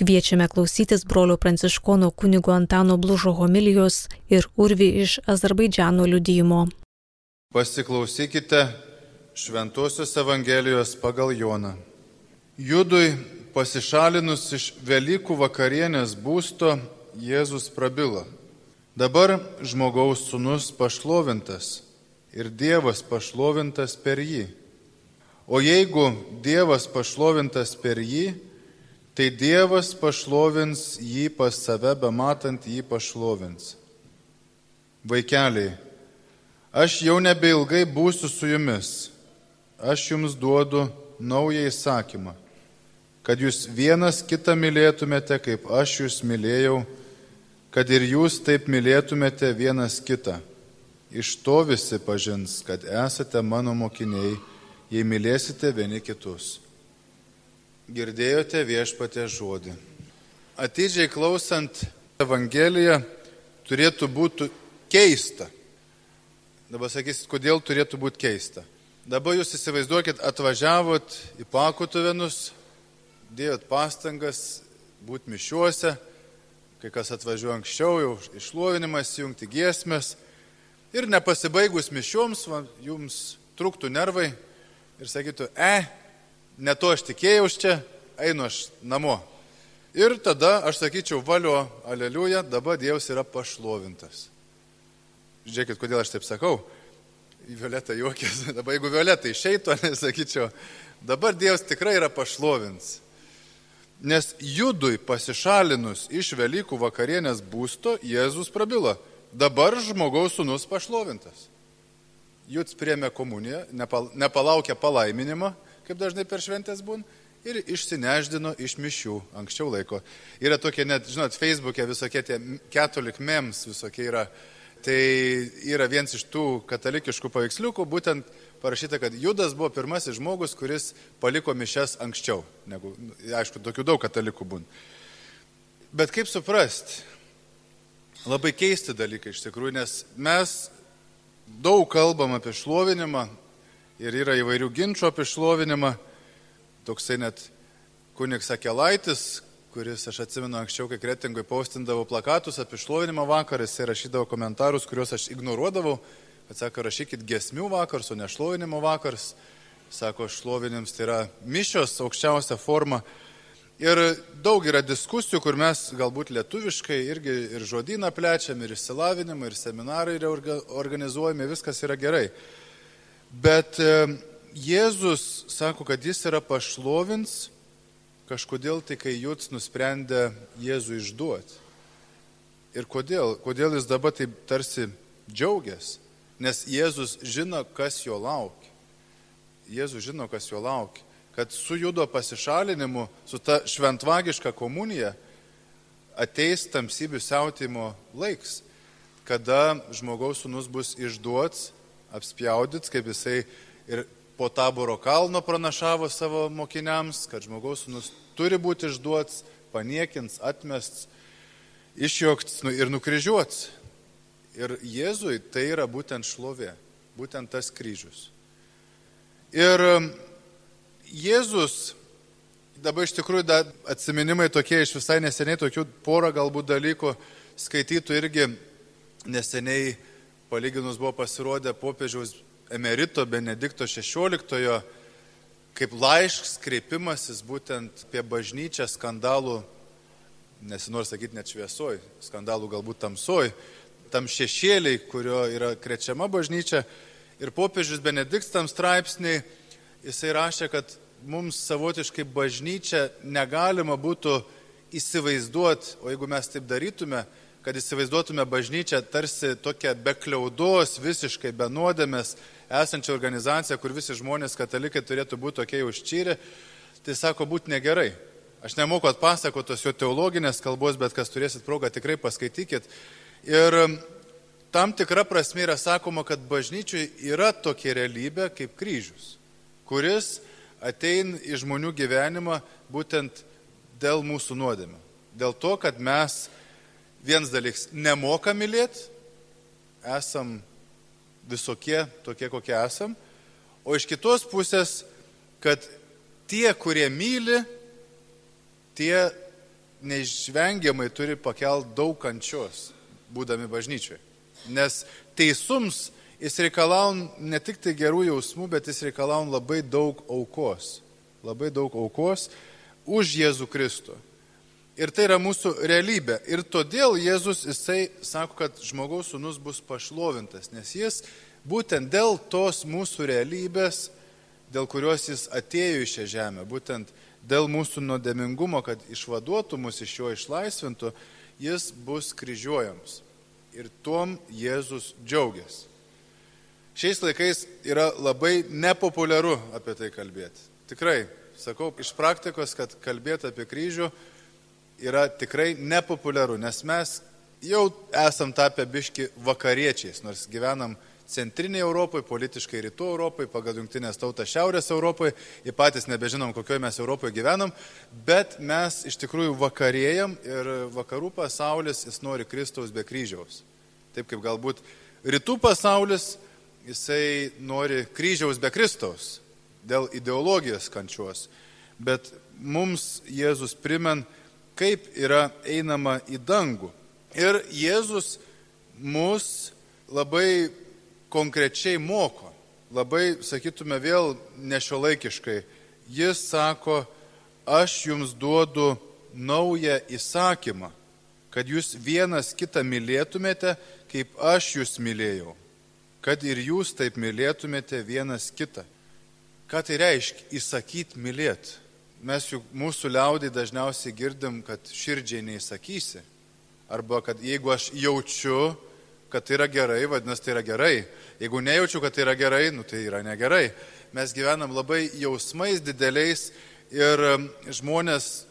Kviečiame klausytis brolio pranciškono kunigo Antano Blužo homilijos ir Urvi iš Azerbaidžano liudijimo. Pasiklausykite Šventosios Evangelijos pagal Joną. Judui pasišalinus iš Velykų vakarienės būsto, Jėzus prabilo: dabar žmogaus sūnus pašlovintas ir Dievas pašlovintas per jį. O jeigu Dievas pašlovintas per jį, tai Dievas pašlovins jį pas save, bematant jį pašlovins. Vaikeliai, aš jau nebeilgai būsiu su jumis. Aš jums duodu naują įsakymą, kad jūs vienas kitą mylėtumėte, kaip aš jūs mylėjau, kad ir jūs taip mylėtumėte vienas kitą. Iš to visi pažins, kad esate mano mokiniai, jei mylėsite vieni kitus. Girdėjote Viešpaties žodį. Atidžiai klausant Evangeliją turėtų būti keista. Dabar sakysit, kodėl turėtų būti keista. Dabar jūs įsivaizduokit, atvažiavot į Pakutuvenus, dėjot pastangas būti mišiuose, kai kas atvažiuoja anksčiau, jau išlovinimas, jungti giesmės, ir nepasibaigus mišioms, jums truktų nervai ir sakytų, ne to aš tikėjau čia, einu aš namo. Ir tada aš sakyčiau, valio, aleliuja, dabar Dievas yra pašlovintas. Žiūrėkit, kodėl aš taip sakau. Violeta juokės. Dabar jeigu Violeta išeitų, sakyčiau, dabar Dievas tikrai yra pašlovins. Nes Judui pasišalinus iš Velykų vakarienės būsto, Jėzus prabilo: dabar žmogaus sūnus pašlovintas. Judas priėmė komuniją, nepalaukė palaiminimo, kaip dažnai per šventės būn, ir išsineždino iš mišių anksčiau laiko. Yra tokie net, žinot, Facebook'e visokie tie Catholic memes visokie yra. Tai yra vienas iš tų katalikiškų paveiksliukų, būtent parašyta, kad Judas buvo pirmasis žmogus, kuris paliko mišias anksčiau. Negu, aišku, tokių daug katalikų būn. Bet kaip suprast? Labai keisti dalykai iš tikrųjų, nes mes daug kalbam apie šlovinimą ir yra įvairių ginčių apie šlovinimą. Toksai net kunigas Akelaitis, kuris, aš atsimenu, anksčiau, kai Kretingoj paustindavau plakatus apie šlovinimo vakarą, jis rašydavo komentarus, kuriuos aš ignoruodavau, kad sako, rašykit giesmių vakars, o ne šlovinimo vakars. Sako, šlovinims tai yra mišios, aukščiausia forma. Ir daug yra diskusijų, kur mes galbūt lietuviškai irgi ir žodyną plečiam, ir išsilavinimą, ir seminarai yra organizuojami, viskas yra gerai. Bet Jėzus sako, kad jis yra pašlovins, kažkodėl tai, kai Judas nusprendė Jėzų išduoti. Ir kodėl? Kodėl jis dabar taip tarsi džiaugiasi? Nes Jėzus žino, kas jo laukia. Jėzus žino, kas jo laukia. Kad su Judo pasišalinimu, su ta šventvagiška komunija ateis tamsybių siautimo laiks, kada žmogaus sūnus bus išduots, apspjaudyts, kaip jisai ir po Taboro kalno pranašavo savo mokiniams, kad žmogaus sūnus turi būti išduots, paniekins, atmests, išjuokts ir nukryžiuots. Ir Jėzui tai yra būtent šlovė, būtent tas kryžius. Ir Jėzus, dabar iš tikrųjų atsiminimai tokie iš visai neseniai, tokių porą galbūt dalykų skaitytų irgi neseniai palyginus buvo pasirodę popiežiaus emerito Benedikto XVI, kaip laiškas kreipimasis būtent apie bažnyčią skandalų, nesinori sakyti net šviesoj, skandalų galbūt tamsoj, tam šešėliai, kurio yra krečiama bažnyčia. Ir popiežius Benediktas tam straipsniai, jisai rašė, kad mums savotiškai bažnyčia negalima būtų įsivaizduoti, o jeigu mes taip darytume, kad įsivaizduotume bažnyčią tarsi tokią be kliaudos, visiškai be nuodėmės esančią organizaciją, kur visi žmonės katalikai turėtų būti tokie užčyrę, tai sako, būti negerai. Aš nemoku atpasakoti tos jo teologinės kalbos, bet kas turėsit progą, tikrai paskaitykit. Ir tam tikra prasme yra sakoma, kad bažnyčiui yra tokia realybė kaip kryžius, kuris ateina į žmonių gyvenimą būtent dėl mūsų nuodėmių. Dėl to, kad mes vienas dalykas nemokam mylėti, esam visokie, tokie kokie esam, o iš kitos pusės, kad tie, kurie myli, tie neišvengiamai turi pakelti daug kančios, būdami bažnyčioje. Nes teisums, jis reikalaun ne tik tai gerų jausmų, bet jis reikalaun labai daug aukos. Labai daug aukos už Jėzų Kristų. Ir tai yra mūsų realybė. Ir todėl Jėzus, jisai sako, kad žmogaus sūnus bus pašlovintas, nes jis būtent dėl tos mūsų realybės, dėl kurios jis atėjo į šią žemę, būtent dėl mūsų nuodėmingumo, kad išvaduotų mus iš jo, išlaisvintų, jis bus kryžiuojamas. Ir tuom Jėzus džiaugiasi. Šiais laikais yra labai nepopuliaru apie tai kalbėti. Tikrai, sakau iš praktikos, kad kalbėti apie kryžių yra tikrai nepopuliaru, nes mes jau esam tapę biški vakariečiais, nors gyvenam centrinėje Europoje, politiškai rytų Europoje, pagal jungtinės tautas šiaurės Europoje, ir patys nebežinom, kokioje mes Europoje gyvenam, bet mes iš tikrųjų vakarėjam ir vakarų pasaulis jis nori Kristaus be kryžiaus. Taip kaip galbūt rytų pasaulis jisai nori kryžiaus be Kristaus dėl ideologijos kančios, bet mums Jėzus primen, kaip yra einama į dangų. Ir Jėzus mus labai konkrečiai moko, labai, sakytume, vėl nešiuolaikiškai. Jis sako, aš jums duodu naują įsakymą, kad jūs vienas kitą mylėtumėte, kaip aš jūs mylėjau, kad ir jūs taip mylėtumėte vienas kitą. Ką tai reiškia įsakyti mylėti? Mes juk mūsų liaudai dažniausiai girdim, kad širdžiai neįsakysi. Arba kad jeigu aš jaučiu, kad tai yra gerai, vadinasi tai yra gerai. Jeigu nejaučiu, kad tai yra gerai, tai yra negerai. Mes gyvenam labai jausmais dideliais ir žmonės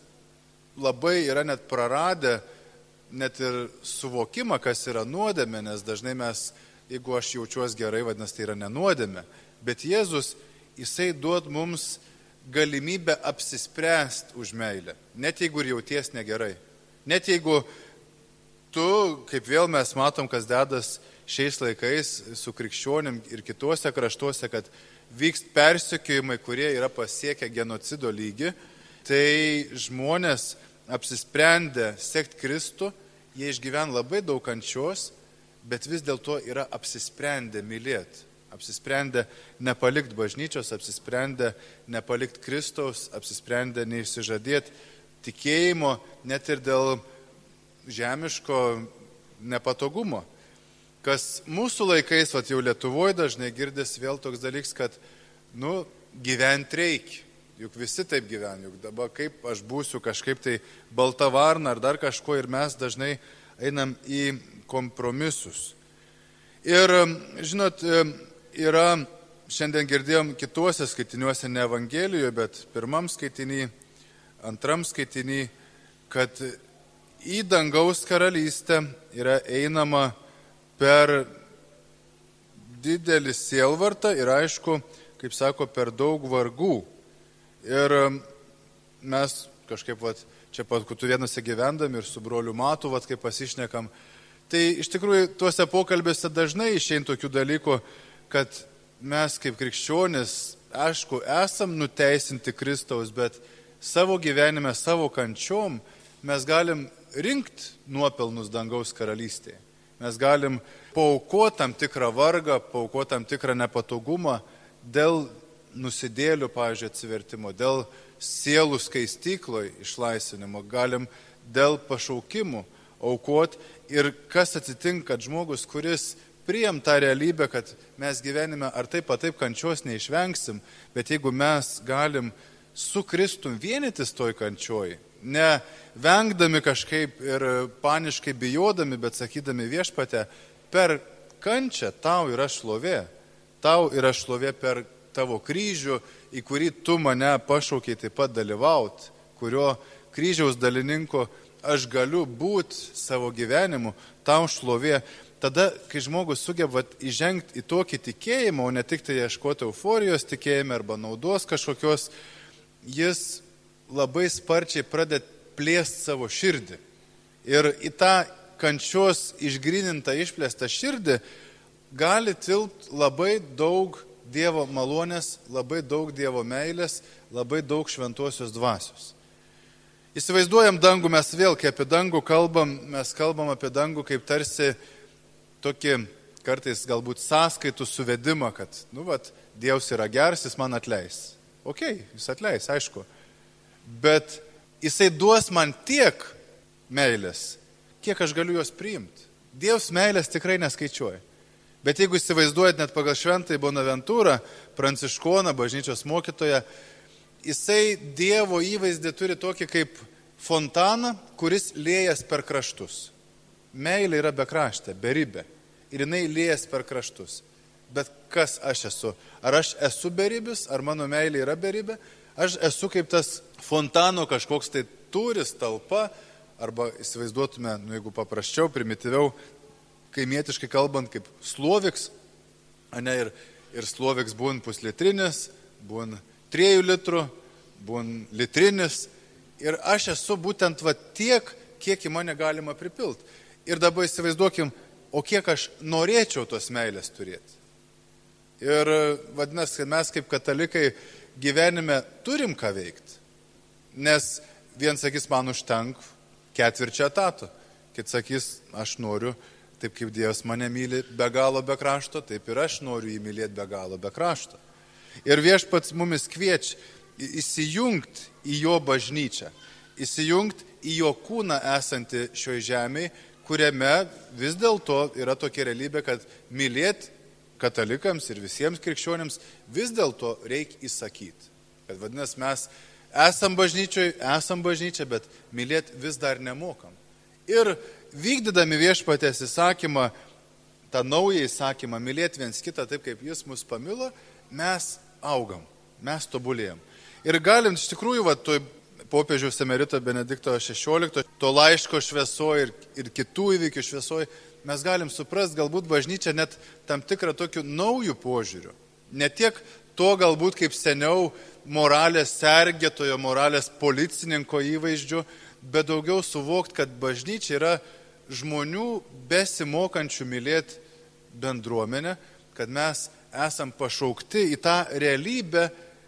labai yra net praradę net ir suvokimą, kas yra nuodėmė, nes dažnai mes, jeigu aš jaučiuos gerai, vadinasi tai yra nenuodėmė. Bet Jėzus, jisai duod mums galimybę apsispręsti už meilę, net jeigu ir jauties negerai. Net jeigu tu, kaip vėl mes matom, kas dedas šiais laikais su krikščionim ir kituose kraštuose, kad vyks persekiojimai, kurie yra pasiekę genocido lygį, tai žmonės apsisprendę sekti Kristų, jie išgyvena labai daug kančios, bet vis dėlto yra apsisprendę mylėti. Apsisprendę nepalikti bažnyčios, apsisprendę nepalikti Kristaus, apsisprendę neišsižadėti tikėjimo, net ir dėl žemiško nepatogumo. Kas mūsų laikais, jau Lietuvoje dažnai girdės vėl toks dalyks, kad, gyventi reikia. Juk visi taip gyvena, juk dabar kaip aš būsiu kažkaip tai balta varna ar dar kažko ir mes dažnai einam į kompromisus. Ir, žinot, yra, šiandien girdėjom kituose skaitiniuose, ne Evangelijoje, bet pirmam skaitinį, antram skaitinį, kad į dangaus karalystę yra einama per didelį sielvartą ir aišku, kaip sako, per daug vargų. Ir mes kažkaip, čia pat Kutuvėnuose gyvendami ir su broliu Matu, kaip pasišnekam, tai iš tikrųjų tuose pokalbėse dažnai išeina tokių dalykų, kad mes kaip krikščionis, aišku, esam nuteisinti Kristaus, bet savo gyvenime, savo kančiom mes galim rinkti nuopelnus dangaus karalystėje. Mes galim paaukoti tam tikrą vargą, paaukoti tam tikrą nepatogumą dėl nusidėlių, pavyzdžiui, atsivertimo, dėl sielų skaistykloj išlaisvinimo, galim dėl pašaukimų aukoti. Ir kas atsitinka, kad žmogus, kuris priėm tą realybę, kad mes gyvenime ar taip kančios neišvengsim, bet jeigu mes galim su Kristum vienytis toj kančioj, ne vengdami kažkaip ir paniškai bijodami, bet sakydami Viešpatie, per kančią tau yra šlovė. Tau yra šlovė per tavo kryžių, į kurį tu mane pašaukiai taip pat dalyvauti, kurio kryžiaus dalininku aš galiu būti savo gyvenimu, tau šlovė. Tada, kai žmogus sugeba įžengti į tokį tikėjimą, o ne tik tai ieškoti euforijos tikėjime arba naudos kažkokios, jis labai sparčiai pradeda plėsti savo širdį. Ir į tą kančios išgrynintą, išplėstą širdį gali tilpti labai daug Dievo malonės, labai daug Dievo meilės, labai daug šventosios dvasios. Įsivaizduojam dangų, mes vėl, kai apie dangų kalbam, mes kalbam apie dangų kaip tarsi tokį kartais galbūt sąskaitų suvedimą, kad, Dievas yra geras, jis man atleis. Jis atleis, aišku. Bet jisai duos man tiek meilės, kiek aš galiu jos priimti. Dievas meilės tikrai neskaičiuoja. Bet jeigu įsivaizduojat net pagal Šventąjį Bonaventūrą, pranciškoną, bažnyčios mokytoją, jisai Dievo įvaizdį turi tokį kaip fontaną, kuris liejas per kraštus. Meilė yra bekraštė, beribė. Ir jinai liejas per kraštus. Bet kas aš esu? Ar aš esu beribis, ar mano meilė yra beribė? Aš esu kaip tas fontano kažkoks tai turis, talpa, arba įsivaizduotume, jeigu paprasčiau, primityviau, kaimietiškai kalbant, kaip sloviks, ir sloviks būn puslitrinis, būn 3 litrų, būn litrinis, ir aš esu būtent tiek, kiek į mane galima pripilti. Ir dabar įsivaizduokim, o kiek aš norėčiau tos meilės turėti. Ir vadinasi, kad mes kaip katalikai gyvenime turim ką veikti. Nes vien sakys, man užtenk 4 etato. Kit sakys, aš noriu, taip kaip Dievas mane myli be galo be krašto, taip ir aš noriu jį mylėti be galo be krašto. Ir Viešpats mumis kviečia įsijungti į jo bažnyčią, įsijungti į jo kūną esantį šioje žemėje, kuriame vis dėlto yra tokia realybė, kad mylėti katalikams ir visiems krikščionėms vis dėlto reikia įsakyti. Kad vadinasi, mes esam bažnyčia, bet mylėti vis dar nemokam. Ir vykdydami Viešpaties įsakymą, tą naują įsakymą, mylėti viens kitą taip, kaip jis mus pamilo, mes augam, mes tobulėjam. Ir galim iš tikrųjų, popiežiaus emerito Benedikto XVI, to laiško šviesoj ir kitų įvykių šviesoj, mes galim suprasti galbūt bažnyčią net tam tikrą tokių naujų požiūrių. Ne tiek to galbūt kaip seniau moralės sergėtojo, moralės policininko įvaizdžių, bet daugiau suvokti, kad bažnyčia yra žmonių besimokančių mylėti bendruomenę, kad mes esam pašaukti į tą realybę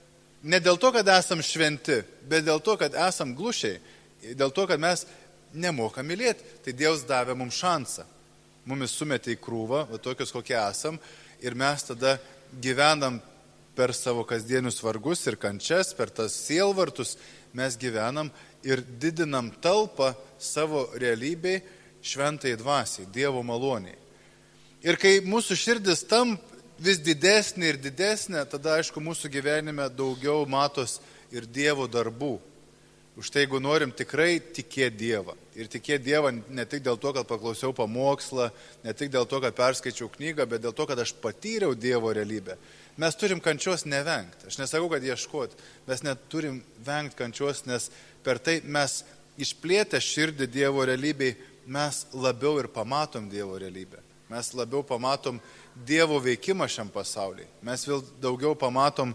ne dėl to, kad esam šventi, bet dėl to, kad esam glušiai, dėl to, kad mes nemokam mylėti. Tai Dievas davė mums šansą. Mumis sumetė į krūvą, tokius kokie esam, ir mes tada gyvenam per savo kasdienius vargus ir kančias, per tas sielvartus mes gyvenam ir didinam talpą savo realybei šventai dvasiai, Dievo maloniai. Ir kai mūsų širdis tampa vis didesnė ir didesnė, tada aišku mūsų gyvenime daugiau matos ir Dievo darbų. Už tai, jeigu norim tikrai tikėti Dievą. Ir tikėti Dievą ne tik dėl to, kad paklausiau pamokslą, ne tik dėl to, kad perskaičiau knygą, bet dėl to, kad aš patyriau Dievo realybę. Mes turim kančios nevengti. Aš nesakau, kad ieškoti. Mes neturim vengti kančios, nes per tai mes išplėtę širdį Dievo realybei, mes labiau ir pamatom Dievo realybę. Mes labiau pamatom Dievo veikimą šiam pasaulyje. Mes vėl daugiau pamatom,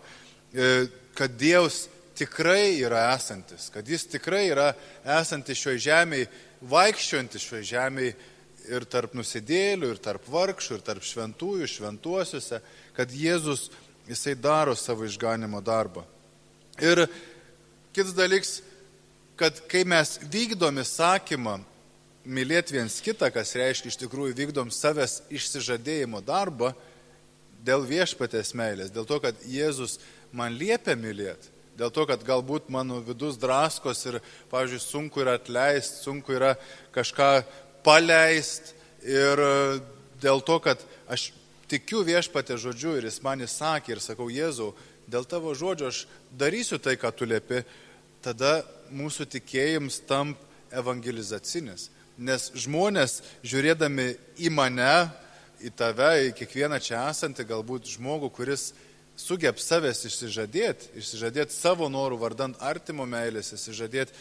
kad Dievas tikrai yra esantis, kad jis tikrai yra esantis šioje žemėje, vaikščiojantis šioje žemėje ir tarp nusidėlių, ir tarp vargšų, ir tarp šventųjų, šventuosiuose, kad Jėzus, jisai daro savo išganimo darbą. Ir kitas dalykas, kad kai mes vykdom įsakymą mylėti viens kitą, kas reiškia iš tikrųjų vykdom savęs išsižadėjimo darbą dėl Viešpaties meilės, dėl to, kad Jėzus man liepia mylėti, dėl to, kad galbūt mano vidus draskos ir, pavyzdžiui, sunku yra atleisti, sunku yra kažką paleisti ir dėl to, kad aš tikiu Viešpatės žodžiu ir jis man įsakė ir sakau, Jėzau, dėl tavo žodžio aš darysiu tai, ką tu liepi, tada mūsų tikėjimas tampa evangelizacinis. Nes žmonės, žiūrėdami į mane, į tave, į kiekvieną čia esantį, galbūt žmogų, kuris sugeb savęs išsižadėti savo norų vardant artimo meilės, išsižadėti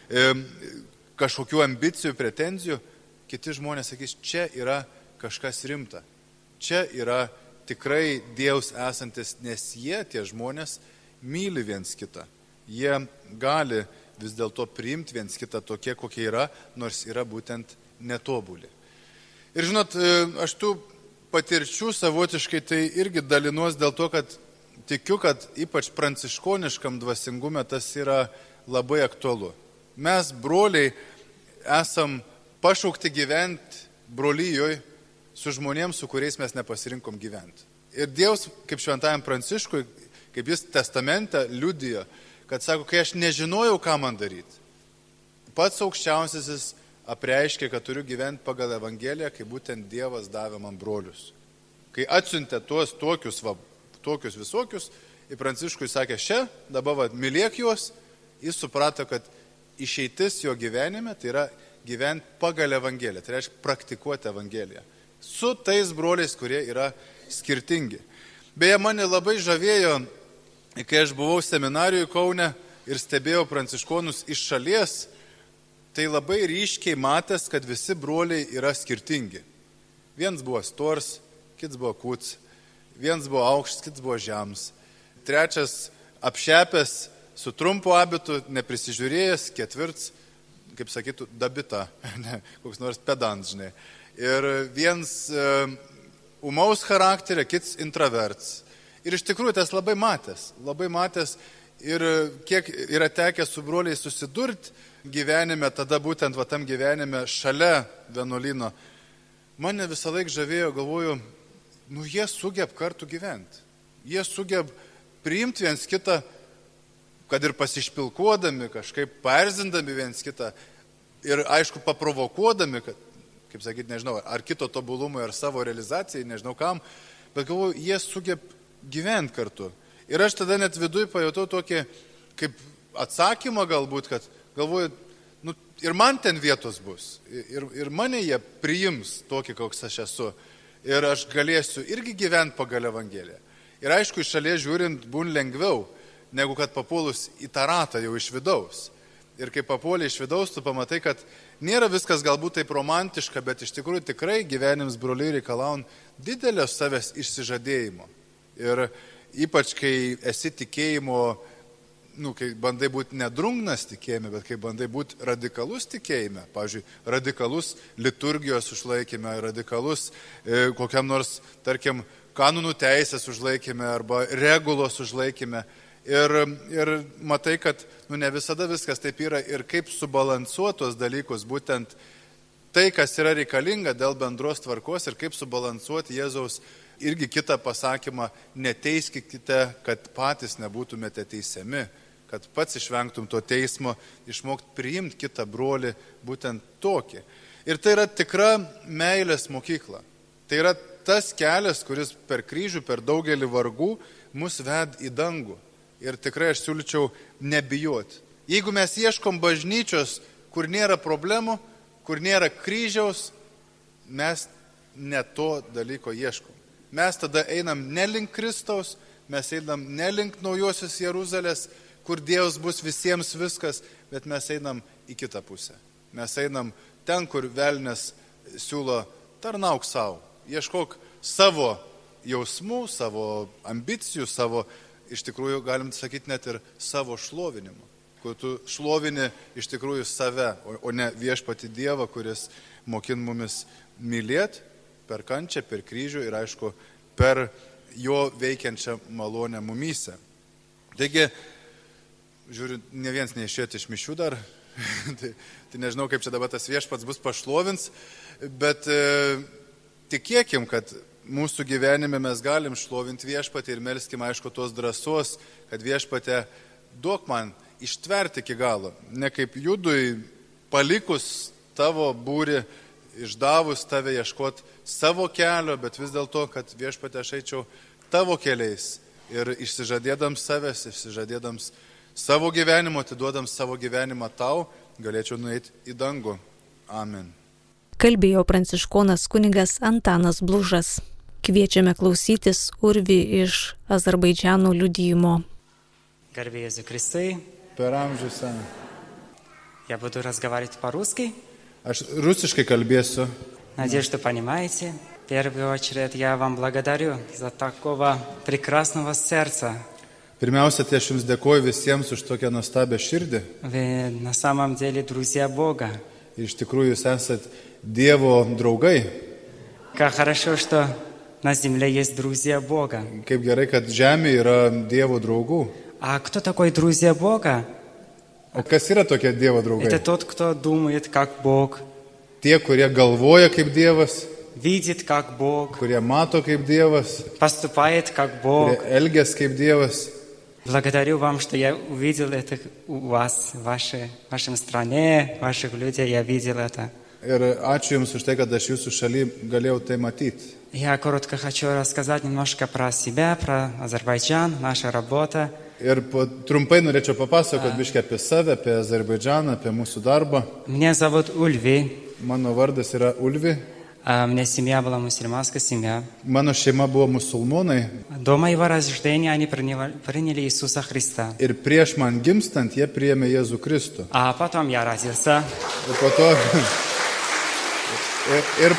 kažkokių ambicijų, pretenzijų, kiti žmonės sakys, čia yra kažkas rimta. Čia yra tikrai Dievas esantis, nes jie, tie žmonės, myli viens kitą. Jie gali vis dėlto priimti viens kitą tokie, kokie yra, nors yra būtent netobuli. Ir žinot, aš tų patirčių savotiškai tai irgi dalinuos dėl to, kad tikiu, kad ypač pranciškoniškam dvasingume tas yra labai aktualu. Mes, broliai, esam pašaukti gyventi brolyjoje su žmonėms, su kuriais mes nepasirinkom gyventi. Ir Dievas, kaip šventajam Pranciškui, kaip jis testamente liudijo, kad sako, kai aš nežinojau, ką man daryti, pats aukščiausiasis apreiškė, kad turiu gyventi pagal Evangeliją, kai būtent Dievas davė man brolius. Kai atsiuntė tuos tokius visokius, ir Pranciškui sakė, dabar mylėk juos, jis suprato, kad išeitis jo gyvenime tai yra gyventi pagal Evangeliją, tai reiškia praktikuoti Evangeliją. Su tais broliais, kurie yra skirtingi. Beje, mane labai žavėjo, kai aš buvau seminarijoje Kaune ir stebėjau pranciškonus iš šalies, tai labai ryškiai matęs, kad visi broliai yra skirtingi. Vienas buvo stors, kitas buvo kūts, vienas buvo aukštas, kitas buvo žemas. Trečias apšepęs su trumpu abitu, neprisižiūrėjęs, ketvirts, kaip sakytų, dabita, ne, koks nors pedant, žinai. Ir vienas umaus charakterio, kitas intraverts. Ir iš tikrųjų tas labai matęs ir kiek yra tekę su broliais susidurti gyvenime, tada būtent tam gyvenime šalia vienuolyno, mane visą laiką žavėjo, galvoju, jie sugeb kartu gyventi. Jie sugeb priimti viens kitą, kad ir pasišpilkuodami, kažkaip paerzindami viens kitą ir aišku paprovokuodami, kad, kaip sakyti, nežinau, ar kito tobulumui, ar savo realizacijai, nežinau kam, bet galvoju, jie sugeb gyventi kartu. Ir aš tada net viduje pajutau tokį kaip atsakymą galbūt, kad galvoju, ir man ten vietos bus, ir mane jie priims tokį, koks aš esu, ir aš galėsiu irgi gyventi pagal Evangeliją. Ir aišku, iš šalies žiūrint, būn lengviau, negu kad papuolus į tą ratą jau iš vidaus. Ir kai papuolė iš vidaus, tu pamatai, kad nėra viskas galbūt taip romantiška, bet iš tikrųjų tikrai gyvenims broliai reikalaun didelio savęs išsižadėjimo. Ir ypač, kai esi tikėjimo, kai bandai būti nedrungnas tikėjime, bet kai bandai būti radikalus tikėjime, pavyzdžiui, radikalus liturgijos užlaikime, radikalus kokiam nors, tarkim, kanonų teisės užlaikime arba regulos užlaikime. Ir matai, kad ne visada viskas taip yra ir kaip subalansuotos dalykus, būtent tai, kas yra reikalinga dėl bendros tvarkos ir kaip subalansuoti Jėzaus irgi kitą pasakymą, neteiskite, kad patys nebūtumėte teisiami, kad pats išvengtum to teismo, išmokti priimti kitą brolį būtent tokį. Ir tai yra tikra meilės mokykla. Tai yra tas kelias, kuris per kryžių, per daugelį vargų mus ved į dangų. Ir tikrai aš siūlyčiau nebijoti. Jeigu mes ieškom bažnyčios, kur nėra problemų, kur nėra kryžiaus, mes ne to dalyko ieškom. Mes tada einam ne link Kristaus, mes einam ne link naujosios Jeruzalės, kur Dievas bus visiems viskas, bet mes einam į kitą pusę. Mes einam ten, kur velnias siūlo tarnauk savo, ieškok savo jausmų, savo ambicijų, savo, iš tikrųjų, galim sakyti, net ir savo šlovinimo, kur tu šlovini iš tikrųjų save, o ne viešpatį Dievą, kuris mokin mumis mylėti per kančią, per kryžių ir, aišku, per jo veikiančią malonę mumyse. Taigi, žiūrint, ne vienas neišėti iš mišių dar, tai nežinau, kaip čia dabar tas viešpats bus pašlovins, bet tikėkim, kad mūsų gyvenime mes galim šlovinti viešpatį ir melskim, aišku, tos drąsos, kad viešpatė duok man ištverti iki galo. Ne kaip Judui palikus tavo būrį, išdavus tave ieškoti savo kelio, bet vis dėlto, kad viešpatė aš eičiau tavo keliais ir išsižadėdams savęs, išsižadėdams savo gyvenimo, atiduodams savo gyvenimą tau, galėčiau nueiti į dangų. Amen. Kalbėjo pranciškonas kunigas Antanas Blužas. Kviečiame klausytis Urvi iš Azerbaidžano liudijimo. Garbė Jėzui Kristui. Per amžius. Я буду разговаривать по-русски. Aš rusiškai kalbėsiu. Надеюсь, что понимаете. В первую очередь я вам благодарю за такого прекрасного сердца. Pirmiausia, tai aš jums dėkoju visiems už tokią nuostabią širdį. Вы на самом деле друзья Бога. Iš tikrųjų, jūs esat Dievo draugai. Как хорошо, что на земле есть друзья Бога. Kaip gerai, kad žemė yra Dievo draugų. А кто такой друзья Бога? O kas yra tokie Dievo Это draugai? тот, кто думает, как Бог, Tie, kurie galvoja kaip Dievas, видит, как Бог, kurie mato kaip Dievas, поступает, как Бог. kurie elgias kaip Dievas. Благодарю вам, что я увидел это у вас, в вашей стране, ваших людей, я видел это. Ir ačiū Jums už tai, kad aš Jūsų šaly galėjau tai matyti. Я коротко хочу рассказать немножко про себя, про Азербайджан, наша работа. Ir trumpai norėčiau papasakoti biškį apie save, apie Azerbaidžaną, apie mūsų darbą. Меня зовут Ульви. Mano vardas yra Ulvi. У меня семья была мусульманская семья. Mano šeima buvo musulmonai До моего рождения они приняли Иисуса Христа. ir prieš man gimstant jie priėmė Jėzų Kristų. А потом я родился. Ir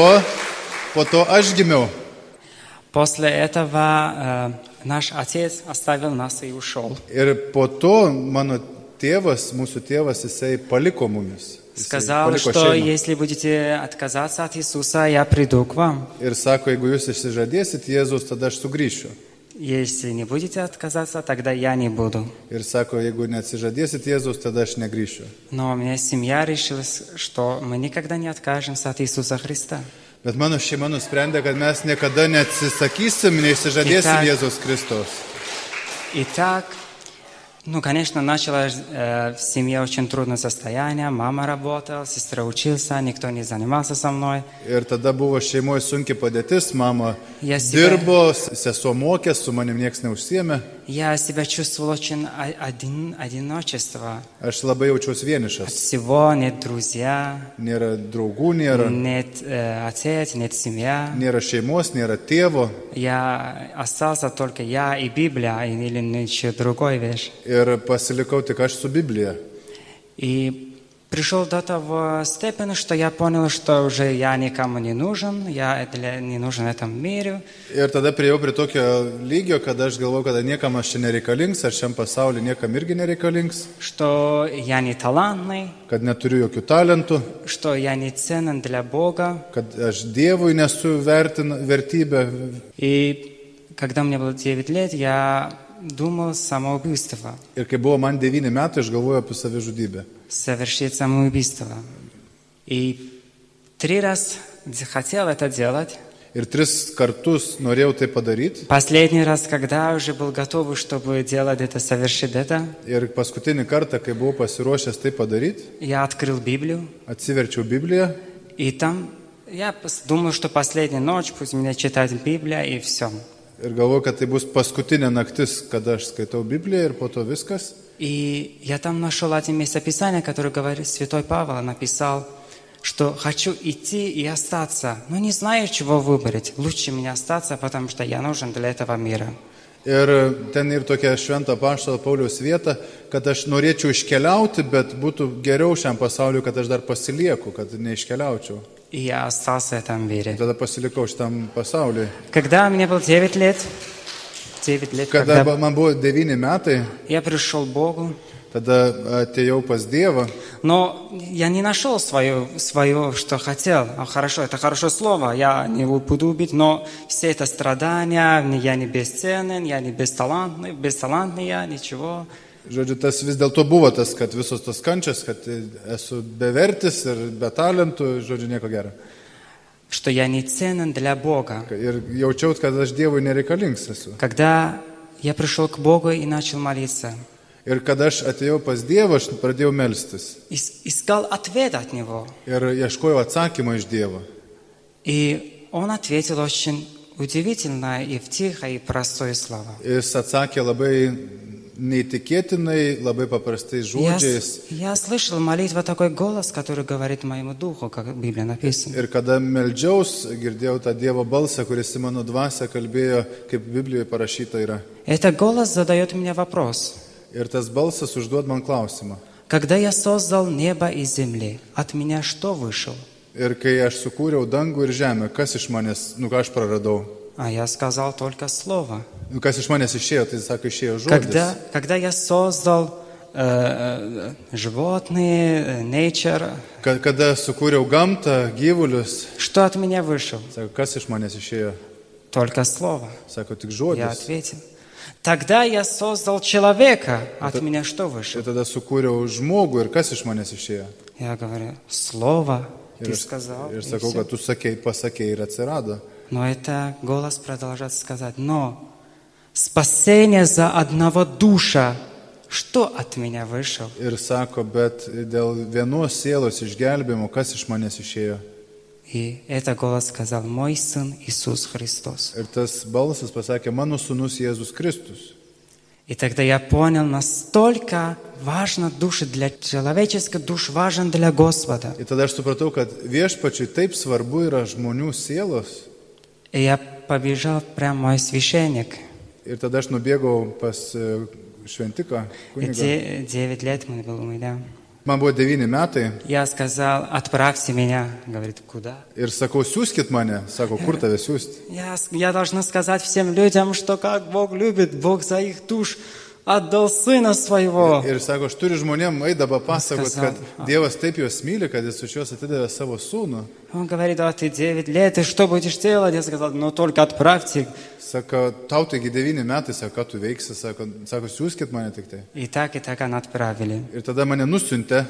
po to aš gimiau. После этого наш отец оставил нас и ушел. Ir po to mano tėvas, mūsų tėvas, jisai paliko mumis. Jisai Сказал, paliko что šeimą. если будете отказаться от Иисуса, я приду к вам. Ir sako, jeigu jūs išsižadėsit Jėzus, tada aš sugrįšiu. Если не будете отказаться, тогда я не буду. Ir sako, jeigu neatsižadėsit Jėzus, tada aš negrįšiu. Но у меня семья решила, что мы никогда не откажемся от Иисуса Христа. Bet mano šeima nusprendė, kad mes niekada neatsisakysim, neišsižadėsim Į tą- Jėzus Kristaus. Итак, конечно, началось в семье очень трудное состояние. Мама работала, сестра учился, никто не занимался со мной. Ir tada buvo šeimoje sunki padėtis, mama Я себя- dirbo, sesuo mokė, su manim nieks neužsiemė. Я себя чувствовал очень одиночество. Aš labai jaučiausi От vienišas. всего нет друзья, Nėra draugų, nėra, нет отец, нет семья. nėra šeimos, nėra tėvo. Я остался только я и Библия, или ничего другой вещь. Ir pasilikau tik aš su Biblija. И пришел до того степени, что я понял, что уже я никому не нужен, я не нужен этому миру. Ir tada priejau prie tokio lygio, kad aš galvoju, kad niekam aš čia nereikalings, ar šiam pasauliu niekam irgi nereikalings, Что я не талантный, kad neturiu jokių talentų, что я не ценен для Бога. kad aš Dievui nesu vertybė. И когда мне было 9 лет, я думал самоубийство, Ir kai buvo man 9 metai, aš galvojau apie savižudybę. совершить самоубийство. И 3 раза хотел это делать. Ir 3 kartus norėjau tai padaryti. Последний раз, когда уже был готов, чтобы делать это, совершить это, Ir paskutinį kartą, kai buvau pasiruošęs tai padaryti, я открыл Библию. atsiverčiau Bibliją И там я думал, что последняя ночь, пусть меня читает Библия и все. ir galvoju, kad tai bus paskutinė naktis, kada aš skaitau Bibliją ir po to viskas. И я там нашел один местописание, которое говорит, святой Павел написал, что хочу идти и остаться, но не знаю, чего выбрать. Лучше мне остаться, потому что я нужен для этого мира. Ir ten ir tokia švento apaštalo Pauliaus vieta, kad aš norėčiau iškeliauti, bet būtų geriau šiam pasauliu, kad aš dar pasilieku, kad neiškeliaučiau. И я остался в этом мире. Tada pasilikau šitam pasauliui. Когда мне было 9 лет, Kada когда man buvo 9 metai, я пришел к Богу, tada atėjau pas Dievą. но я не нашел свое, что хотел. Хорошо, это хорошее слово, я не буду убить, но все это страдания, я не бесценен, я не бесталантный я, ничего. Žodžiu, tas vis dėlto buvo tas, kad visos tos kančias, kad esu bevertis ir be talentų, žodžiu, nieko gero. Что я не ценен для Бога. Ir jaučiau, kad aš Dievui nereikalings esu. Когда я пришел к Богу и начал молиться, Ir kada aš atėjau pas Dievą, aš pradėjau melstis. искал ответ от Него. Ir ieškojau atsakymą iš Dievo. И Он ответил очень удивительно и в тихое, и простое слово. Jis atsakė labai neįtikėtinai, labai paprastais žodžiais. Я слышал молитва такой голос, который говорит моему духу, как в Библии написано. Ir kada meldžiaus, girdėjau tą Dievo balsą, kuris į mano dvasią kalbėjo, kaip Biblijoje parašyta yra. Этот голос задает мне вопрос. Ir tas balsas užduod man klausimą. Когда я создал небо и земли, от меня что вышел? Ir kai aš sukūriau dangų ir žemę, kas iš manęs, ką aš praradau? А я сказал только слово. Kas iš manęs išėjo, tai sako, išėjo žodis. Когда я создал животные, nature, Kada sukūriau gamtą, gyvulius, что от меня вышел? sako, kas iš manęs išėjo? Только слово. Sako, tik Я žodis. ответил. Тогда я создал человека, от меня что вышло? Ir tada sukūriau žmogų ir kas iš manęs išėjo. Я говорю, слово Ir ты aš, сказал. ir и sakau, всё. kad tu pasakei ir atsirado. Но это голос продолжает сказать, но спасение за одного душа, что от меня вышел? Ir sako, bet dėl vienos sielos išgelbėjimo, kas iš manęs išėjo. И это голос сказал, мой сын Иисус Христос. Ir tas balsas pasakė, mano sūnus Jėzus Kristus. И тогда я понял, настолько важна душа для человеческой душ, важен для Господа. Ir tada aš supratau, kad viešpačiui taip svarbu yra žmonių sielos. И я побежал прямо мой священник. Ir tada aš nubėgau pas šventiką, И kunigą. 9 лет мне было у меня. Man buvo 9 metai Я сказал, отправьте меня. Говорит, куда? ir sakau, siūskit mane. Sako, kur tave siūsti? Я должна сказать всем людям, что как Бог любит, Бог за их душ отдал Сына Своего. Ir sako, aš turiu žmonėm eit dabar pasakot, Сказал, kad Dievas taip juos myli, kad jis už juos atidavė savo sūnų. Он говорит, а ты 9 лет, и что будешь делать? Я сказал, ну только отправьте. Sako, tau taigi 9 metai, sako, ką tu veiksi, sako, siūskit mane tik tai. И так она отправили. Ir tada mane nusiuntė.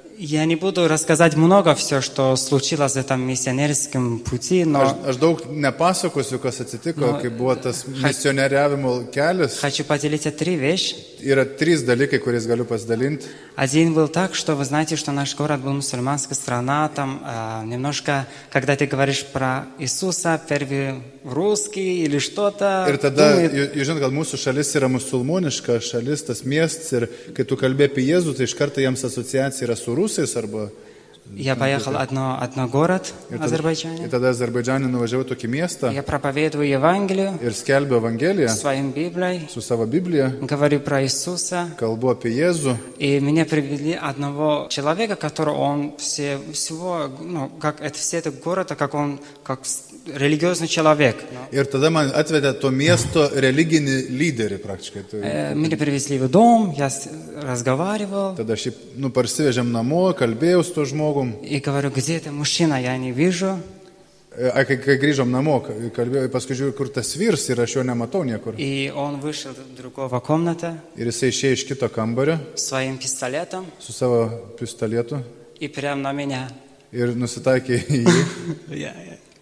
Я не буду рассказать много все, что случилось в этом миссионерском пути, но Aš daug nepasakosiu, kas atsitiko, kai buvo tas misionieriavimo kelias. хочу поделиться 3 вещи. Yra 3 dalykai, kuriais galiu pasidalinti. Один был так, что вы знаете, что наш город был мусульманская страна, там немножко, когда ты говоришь про Иисуса, первый русский или что-то, Ir tada, думает, jūs žinot, kad mūsų šalis yra musulmoniška šalis, tas miestas, ir kai tu kalbė apie Jėzų, tai iš karto jiems asociacija yra su rusais arba... я поехал одно город в Ir Азербайджане, tada Azerbaidžane nuvažiavau tokį miestą я проповедую Евангелие ir skelbiu Evangeliją своим Библией, su savo Biblija, говорю про Иисуса, kalbu apie Jėzų. и меня привели одного человека, который он всего, ну, как это все это город, как он, как религиозный человек. Ir tada man atvedė to miesto religinį lyderį praktiškai. Tai, Меня привезли в дом, я разговаривал, tada aš jį parsivežėm namo, kalbėjau su to žmogum. и говорю, где это мужчина, я не вижу. Kai grįžom namo, kalbėjau, paskui žiūriu, kur tas vyrs ir aš jo nematau niekur. И он вышел из другого комнаты Ir jisai išėjo iš kito kambario своим пистолетом su savo pistoletu и прямо на меня. ir nusitaikė į jį.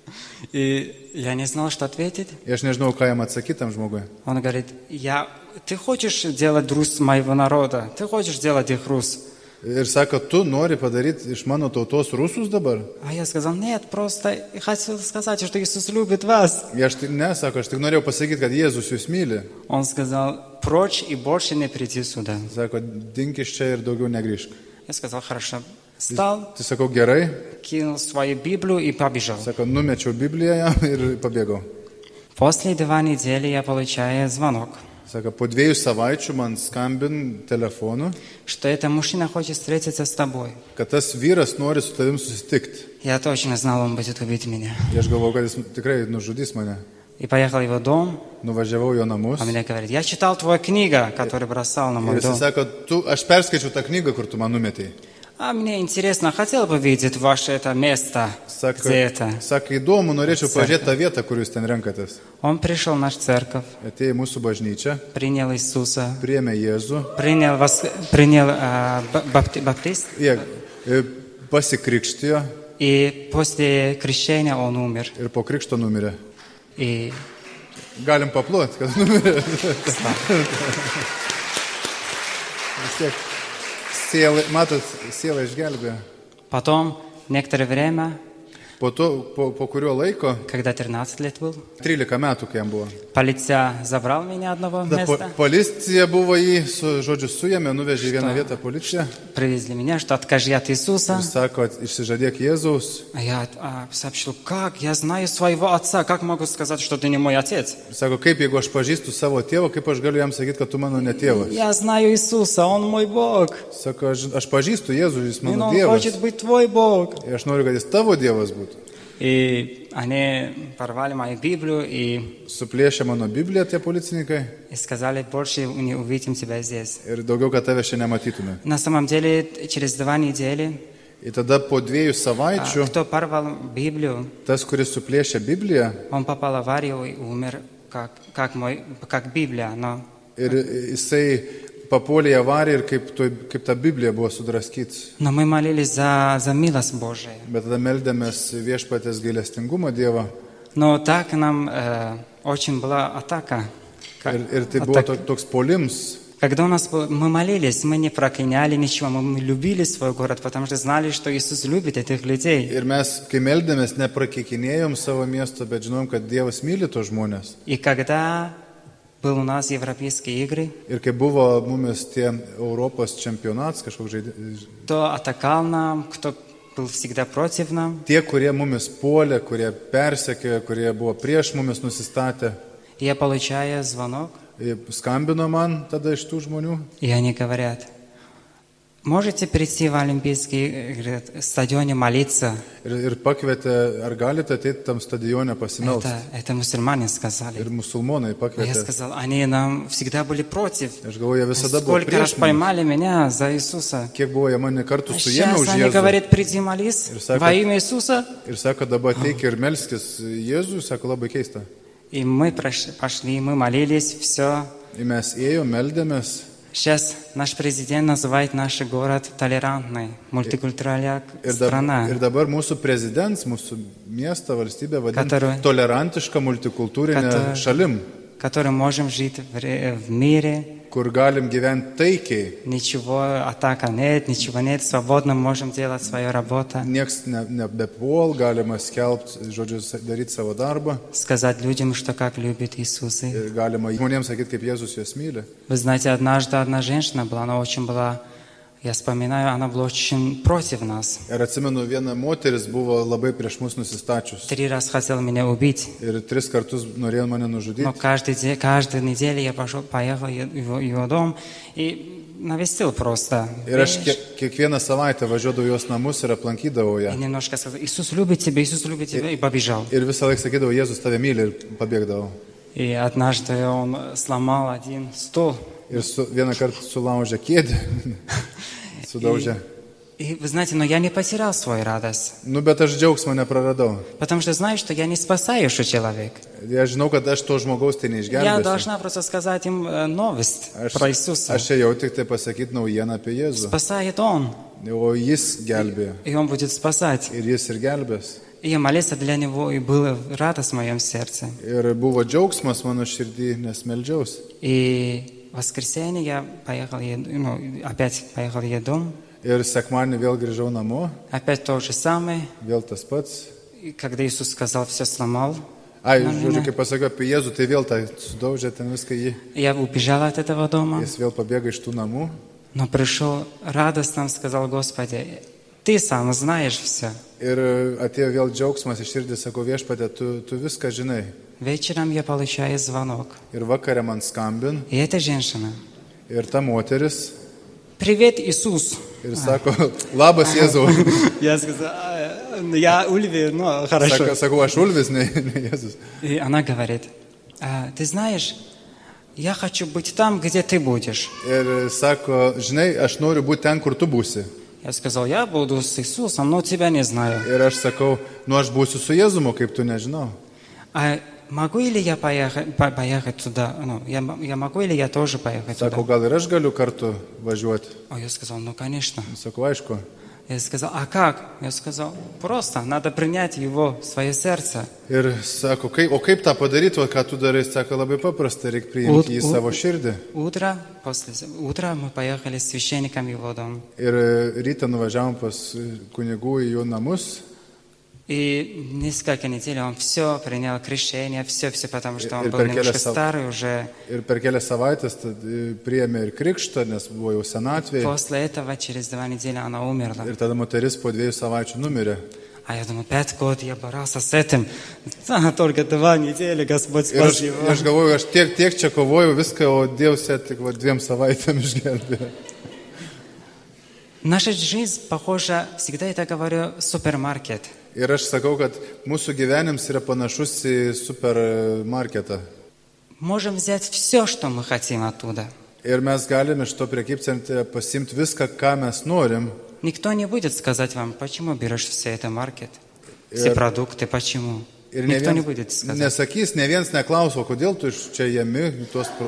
И я не знал, что ответить. Ir aš nežinau, ką jam atsakyti tam žmogui. Он говорит, ты хочешь делать рус моего народа? Ты хочешь делать их рус? Ir sako, tu nori padaryti iš mano tautos rusus dabar? А я сказал, нет, просто хотел сказать, что Иисус любит вас. Ir aš tik nesako, aš tik norėjau pasakyti, kad Jėzus jūs myli. Он сказал, прочь и больше не приди сюда. Sako, dink iš čia ir daugiau negrįžk. Я сказал, хорошо. Встал, Tai sakau, gerai. кинул свою Библию и побежал. Sako, numečiau Bibliją jam ir pabėgau. После 2 недели я получаю звонок, Sako, po 2 savaičių man skambin telefonu, что этот мужчина хочет встретиться с тобой. kad tas vyras nori su tavim susitikti. Я точно знал, он будет убить меня. Ir aš galvojau, kad jis tikrai nužudys mane. И поехал в его дом, Nuvažiavau jo namus. а мне говорит, я читал твою книгу, которую бросал на Ir мой jis дом. sako, aš perskaičiau tą knygą, kur tu man numetėjai. А мне интересно, хотел бы видеть ваше это место, Sako, где это. sako, įdomu, norėčiau pažiūrėti tą vietą, kur jūs ten renkatės. Он пришел в нашу церковь, Atėjo į mūsų bažnyčią, принял Иисуса, priėmė Jėzų, принял баптист, jie pasikrikštijo и после крещения он умер. ir po krikšto numirė. И Galim paploti, kad numirė. Vis tiek, matot, siela išgelbėjo. потом, некоторое время, Po to, po kurio laiko, когда 13 лет был, 13 metų, kai jam buvo. полиция забрал меня одного Ta, места, policija buvo jį, žodžiu, suėmė, nuvežė į vieną vietą policiją. привезли меня, что откажи от Иисуса. Jis sako, išsižadėk Jėzaus. А я сообщил, как? Я знаю своего отца, как могу сказать, что ты не мой отец? Sako, kaip jeigu aš pažįstu savo tėvą, kaip aš galiu jam sakyti, kad tu mano ne tėvas. Я знаю Иисуса, Он мой Бог. Sako, aš pažįstu Jėzų, jis И mano Он Dievas. хочет быть твой Бог. Ir aš noriu, kad jis tavo Dievas būtų. И они порвали мою Библию и Suplėšė mano Bibliją tie policininkai сказали, больше не увидим тебя здесь. ir daugiau, kad tave šiandien matytume. На самом деле, через 2 недели, Ir tada po 2 savaičių кто порвал Библию, tas, kuris suplėšė Bibliją, он попал в аварию и умер как Библия, но Ir jisai papuolė į avariją ir kaip ta Biblija buvo sudraskyta. мы молились за милость Божию. Bet tada meldėmės viešpatės gailestingumo Dievą. Но так нам очень была атака. Ir tai buvo toks polims. Когда мы молились, мы не проклиняли ничего, мы любили свой город, потому что знали, что Иисус любит этих людей. Ir mes, kai meldėmės, neprakeikinėjom savo miesto, bet žinom, kad Dievas myli tos žmonės. И когда был у нас Европейские игры, Ir kai buvo mumis tie Europos čempionatas, kažkoks žaidimas, кто атаковал нам, кто был всегда против нам. tie, kurie mumis puolė, kurie persekiojo, kurie buvo prieš mumis nusistatę, Я получаю звонок, skambino man tada iš tų žmonių. и они говорят: можете прийти в Олимпийский стадионе молиться? Ir pakvietė, ar galite ateiti tam stadione pasimelsti. Это мусульмане сказали. Ir musulmonai Я pakvietė. сказал, они нам всегда были против. Aš galvoju, jie visada buvo Сколько раз prieš mus. поймали меня за Иисуса. Kiek buvo jie mane kartu А suėmė сейчас už они Jėzų. говорят, приди молись Ir sako- во имя Иисуса. Ir sako, dabar ateik ir melskis Jėzui, sako, labai keista. И мы пошли, мы молились, все. Ir mes ėjom, meldėmės. Сейчас наш президент называет наш город толерантной, мультикультуральная Ir страна. dabar mūsų prezidentas, mūsų miestą, valstybę vadina Который- tolerantišką multikultūrinę šalim, Которым можем жить в мире. kur galim gyventi taikiai. Ничего, атака нет, ничего нет, свободно можем делать свою работу. Niekas nebepuol, galima skelbti, žodžiu, daryti savo darbą. Сказать людям, что как любит Иисус. их. Ir galima žmonėms sakyti, kaip Jėzus juos myli. Вы знаете, однажды одна женщина была, она очень была, я вспоминаю, она была очень против нас. Ir atsimenu, viena moteris buvo labai prieš mus nusistačius. 3 раза хотела меня убить. Ir 3 kartus norėjo mane nužudyti. Но каждую неделю я поехал в его дом и навестил просто. Ir aš kiekvieną savaitę važiuodavau jos namus ir aplankydavau И ją. немножко сказал: Иисус любит тебя, и побежал. Ir visą laiką sakydavau, Jėzus tave myli ir pabėgdavau. И однажды он сломал один стул. Ir vieną kartą sulaužė kėdę, sudaužė. И вы знаете, но я не потерял свою радость. Nu, bet aš džiaugsmą nepraradau. Потому что знаю, что я не спасающий человек. Aš žinau, kad aš to žmogaus tai Я neišgelbėsiu. должна просто сказать им новость про Иисуса. Aš ėjau tik tai pasakyti naujieną apie Jėzų. Спасает Он, O jis gelbėjo. и Он будет спасать. Ir jis ir gelbės. И я молился для Него, и была радость в моем сердце. Ir buvo džiaugsmas mano širdį, nes meldžiausi. И в воскресенье я поехал, опять поехал в дом. Ir sekmanį vėl grįžau namo, Опять то же самое. vėl tas pats. И когда Иисус сказал, все сломал, Ai, žodžiu, kai pasakiau apie Jėzų, tai vėl tą sudaužė ten viską jį. я убежал от этого дома. Jis vėl pabėga iš tų namų. Но пришел радостно, сказал: Господи, Ты сам знаешь все. Ir atėjo vėl džiaugsmas iš širdį, sako, viešpatė, tu viską žinai. Вечером я получаю звонок. Ir vakarė man skambin. И эта женщина: Ir ta moteris. Привет, Иисус. Ir sako, labas Jėzau. Я сказал: я Ульви, ну хорошо. Sakau, aš Ulvis, ne Jėzus. И она говорит: ты знаешь, я хочу быть там, где ты будешь. Ir sako, žinai, aš noriu būti ten, kur tu būsi. Я сказал: я буду с Иисусом, но тебя не знаю. Ir aš sakau, nu aš būsiu su Jėzumu, kaip tu nežinau. А могу ли я поехать туда? Ну, я могу ли я тоже поехать Sako, туда? gal ir aš galiu kartu važiuoti. А я сказал: ну, конечно. Sakau, aišku. Я сказал: а как? Я сказал: просто надо принять его в свое сердце. Ir sako, o kaip tą padaryti, o ką tu darai, sako, labai paprasta, reikia priimti į savo širdį. Утро мы поехали с священником в его дом. Ir rytą nuvažiavom pas kunigų į jų namus. И несколько недель он все принял крещение, все, потому что он И был per немножко kelias старый уже. Ir per kelias savaitės priėmė ir krikštą, nes buvo jau senatvėje. После этого через 2 недели она умерла. Ir tada moteris po 2 savaičių numirė. А я думаю, 5 год я боролся с этим. Только 2 недели Господь Ir спас его. aš galvoju, aš tiek čia kovojau viską, o Dievas tik 2 savaitėm išgelbėjo. Наша жизнь похожа, всегда это говорю, супермаркет. Ir aš sakau, kad mūsų gyvenims yra panašus į supermarketą. Можем взять все, что мы хотим оттуда. Ir mes galime iš to prekybcentrio pasimti viską, ką mes norim. Никто не будет сказать вам, почему берешь все это маркет, все продукты, почему. Ir Никто не будет сказать. nesakys, ne vienas neklauso, kodėl tu čia jami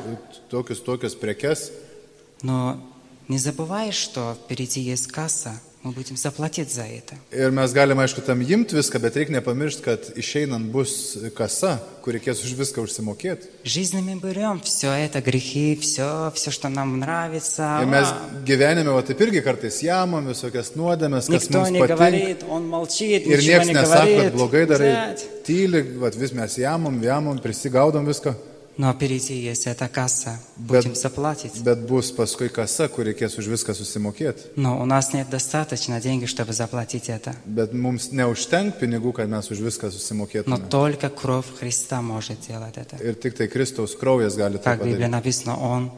tokius prekes. Но не забывай, что впереди есть касса. Мы будем заплатить за это. Ir mes galime, aišku, tam imti viską, bet reikia nepamiršti, kad išeinant bus kasa, kur reikės už viską užsimokėti. Жизнь мы берем все это, грехи, все, что нам нравится. Ir mes gyvenime, va taip irgi kartais jamam, visokias nuodėmes, kas Никто mums не patinka. говорит, он молчит, Ir ничего nieks не nesako, kad говорит. blogai darai, Взять. tyli, va vis mes jamam, prisigaudom viską. Но впереди есть эта касса. Будем заплатить. Bet bus paskui kasa, kur reikės už viską susimokėti. Но у нас нет достаточно денег, чтобы заплатить это. Bet mums neužtenk pinigų, kad mes už viską Но susimokėtume. только кровь Христа может делать это. Ir tik tai Kristaus kraujas gali tai Как в Библии padaryti. написано, Он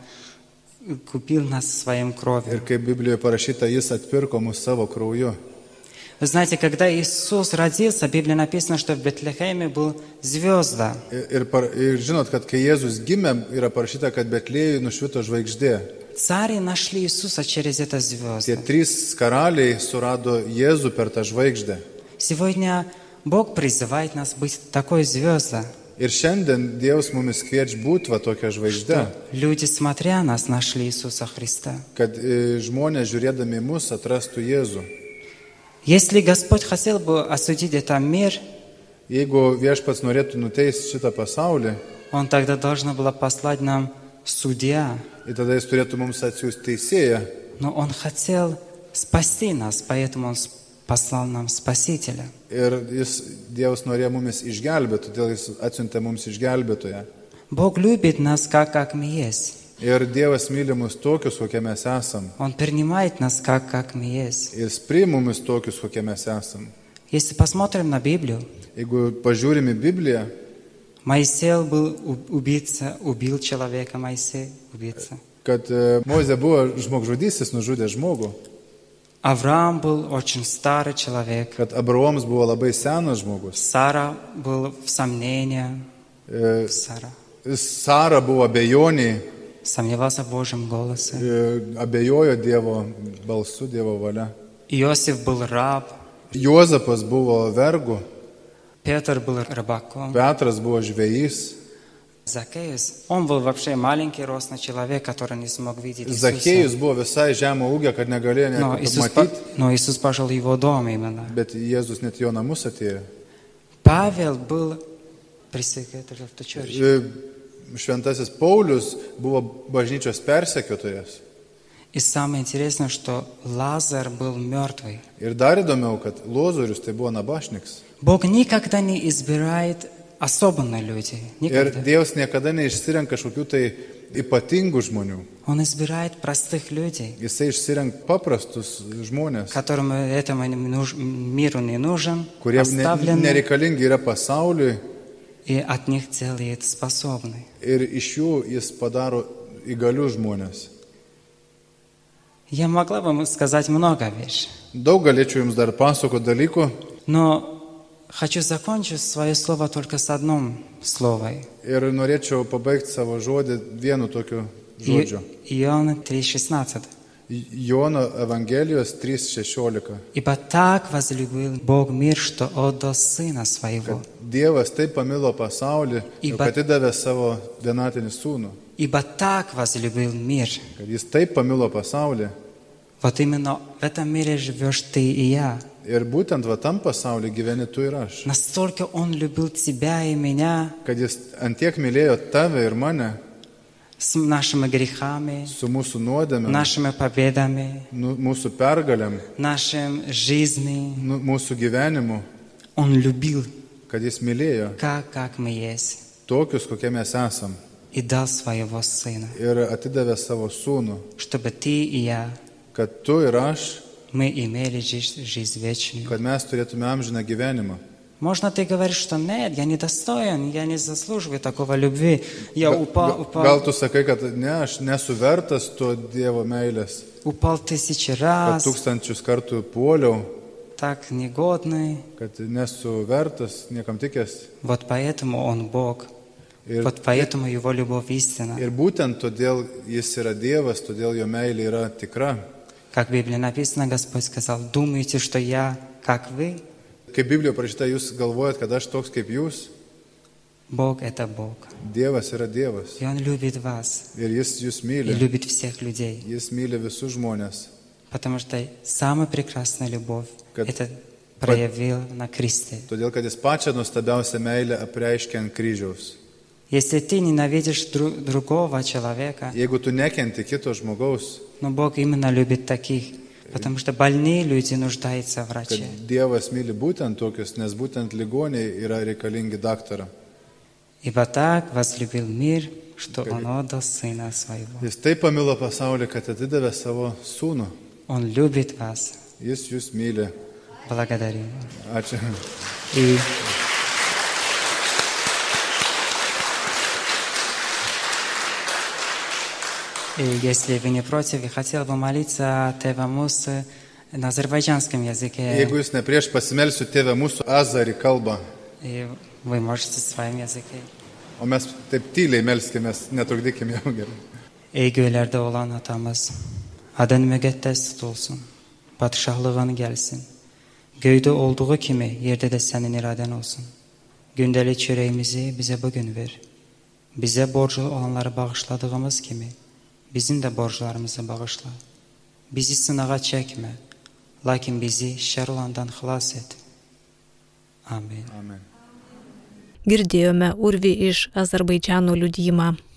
купил нас своим кровью. Ir kaip Biblijoje parašyta, jis atpirko mus savo krauju. Вы знаете, когда Иисус родился, в Библии написано, что в Бетлехеме был звезда. Ir žinot, kad kai Jėzus gimė, yra parašyta, kad Betlėjui nušvito žvaigždė. Цари нашли Иисуса через это Tie звезды. 3 karaliai surado Jėzų per tą žvaigždę. Сегодня Бог призывает нас быть такой звездой. Ir šiandien Dievas mumis kviečia būti va tokia žvaigždė, Люди, смотря нас, нашли Иисуса Христа. kad žmonės žiūrėdami į mus atrastų Jėzų. Если Господь хотел бы осудить этот мир, Jeigu viešpats norėtų nuteisti šitą pasaulį, Он тогда должен был послать нам судья. ir tada jis turėtų mums atsiųsti teisėją. Но Он хотел спасти нас, поэтому Он послал нам Спасителя. Ir Dievas norėjo mumis išgelbėti, todėl jis atsiuntė mums išgelbėtoją. Бог любит нас, как мы есть. Ir Dievas myli mus tokius, kokie mes esam. Он принимает нас, как мы есть. Jis priima mus tokius, kokie mes esam. Если посмотрим на Библию, Jeigu pažiūrim į Bibliją, Моисей был убийца, убил человека, Моисей убийца. kad Mozė buvo žmogžudys, jis nužudė žmogų, Авраам был очень старый человек. kad Abraomas buvo labai senas žmogus, Сара был в сомнении. Sara buvo abejoniai, Сомневался в Божьем голосе. abejojo Dievo balsu, Dievo valia. Иосиф был раб. Juozapas buvo vergu, Петр был рыбаком. Petras buvo žvejys, Закеус, он был вообще маленький ростный человек, который не смог видеть Zachiejus Иисуса. buvo visai žemo ūgio, kad negalėjo nieko Но Иисус пошел в его дом именно. bet Jėzus net jo namus atėjo. Павел был persecutor of the church. Šventasis Paulius buvo bažnyčios persekiotojas. И самое интересное, что Лазарь был мертвый. Ir dar įdomiau, kad Lozorius tai buvo nabašniks. Бог никогда не избирает особенные люди. Ir Никогда. Dievas niekada neišsirenka kažkokių tai ypatingų žmonių. Он избирает простых людей, Jisai išsirenka paprastus žmonės, которым этому миру не нужен, kurie оставлены, nereikalingi yra pasauliui и от них делает способны. ir iš jų jis padaro įgalius žmonės. Я могла бы сказать много вещей, Daug galėčiau jums dar pasakoti dalykų но хочу закончить свое слово только с одним словом. ir norėčiau pabaigti savo žodį vienu tokiu žodžiu. Иоанна 3,16. Jono Evangelijos 3:16. «Ибо так возлюбил Бог мир, что отдал Сына Своего». Dievas taip pamilo pasaulį, Ypač- kad atidavė savo vienatinį sūnų. «Ибо так возлюбил мир». Kad jis taip pamilo pasaulį. Вот именно в этом мире живешь ты и я. Ir būtent va tam pasaulyje gyveni tu ir aš. Настолько Он любил тебя и меня Kad jis antiek mylėjo tave ir mane с нашими грехами, su mūsų nuodėmėm, нашими победами, mūsų pergalėm, нашей жизнью. mūsų gyvenimu, Он любил, kad jis mylėjo как мы есть, tokius, kokie mes esam. и дал Своего Сына, Ir atidavė savo sūnų, чтобы ты и я, kad tu ir aš, мы имели жизнь вечную. kad mes turėtume amžiną gyvenimą. Можно ты говоришь, что нет, я недостоин, я не заслуживаю такого любви. Я Gal tu sakai, kad ne, aš nesu vertas to Dievo meilės, упал 1000 kad раз, 1000 kartų puoliau, так негодный. kad nesu vertas, niekam tikęs. Вот поэтому Он Бог. Ir, Вот поэтому Его любовь истина. ir būtent todėl jis yra Dievas, todėl jo meilė yra tikra. Как в Библии написано, Господь сказал, думаете, что я, как вы? kaip Biblijoje parašyta, jūs galvojat, kad aš toks kaip jūs? Бог — это Бог. Dievas yra Dievas. И Он любит вас. Ir Jis jūs И myli. любит всех людей. Jis myli visus žmonės. Потому что самая прекрасная любовь — Kad- это проявил на кресте. Todėl, kad Jis pačią nuostabiausią meilę apreiškė ant kryžiaus. Если ты ненавидишь другого человека, Jeigu tu nekenti kito žmogaus, но Бог именно любит таких, потому что больные люди нуждаются в kad враче. Dievas myli būtent tokius, nes būtent ligoniai yra reikalingi daktarą. Ибо так возлюбил мир, что Он отдал Сына Своего. Jis taip pamilo pasaulį, kad atidavė savo sūnų. Он любит вас. Jis jūs myli. Благодарю. Ačiū. И если вы не против, я хотел бы молиться Теве Мусы на азербайджанском языке. Jeigu jūs ne prieš, pasimelsiu tėvę mūsų Azarį kalbą, И вы можете в своем языке. o mes taip tyliai melskimės, netrukdykime jau gerai. Ey göylerde olan atamız, adın müqəddəs tutulsun, padişahlığın gəlsin. Göydə olduğu kimi yerde de senin iraden olsun. Gündəlik çörəyimizi bize bugün ver. Bize borclu olanları bağışladığımız kimi bizim de borçlarımızı bağışla. Bizi sınağa çekme, lakin bizi şər olandan xilas et. Amen. Amen. Girdėjome Urvi iš Azerbaidžiano liudijimą.